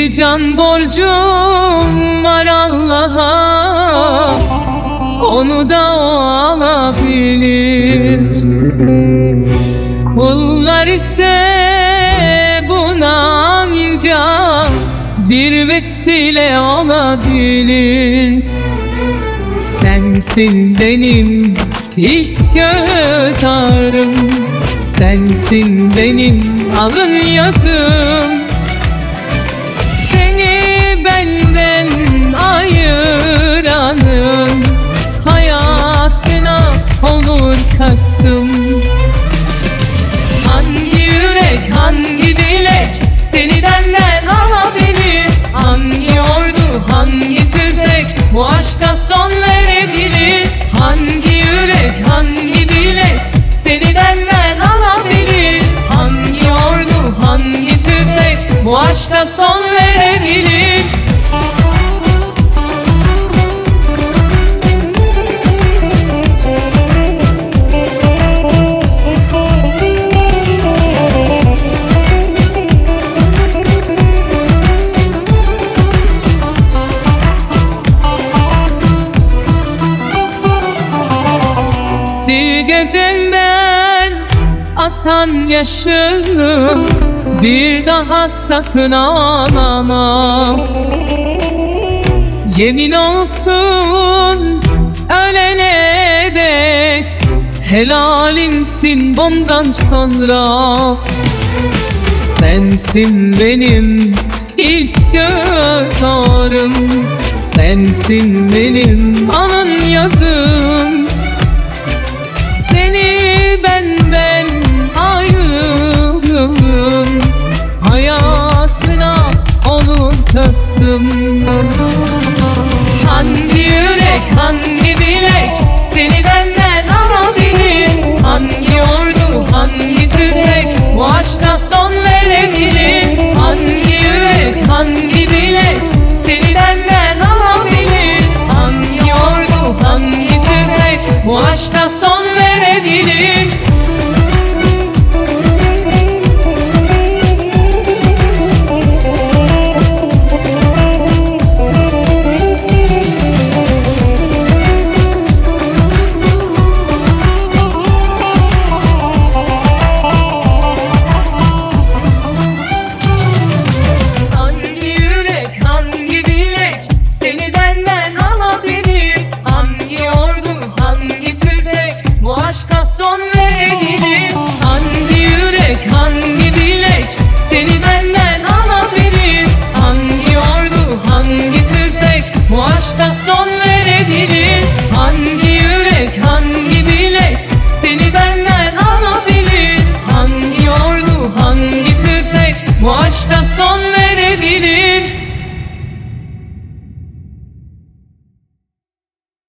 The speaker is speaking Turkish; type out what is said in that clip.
Bir can borcum var Allah'a, onu da o alabilir. Kullar ise buna ancak bir vesile olabilir. Sensin benim ilk göz ağrım, sensin benim alın yazım. Seni benden ayıranın hayatına olur kastım. Hangi yürek, hangi dilek seni benden alabilir? Hangi ordu, hangi tüfek bu aşka son verebilir? Hangi yürek, hangi dilek seni benden alabilir? Hangi ordu, hangi tüfek bu aşka son verebilir? Sil gecemden atan yaşım, bir daha sakın ağlama. Yemin olsun ölene dek helalimsin bundan sonra. Sensin benim ilk göz ağrım, sensin benim alın yazım. Seni benden ayırdım, hayatına olur kastım. Hangi yürek, hangi bilek seni benden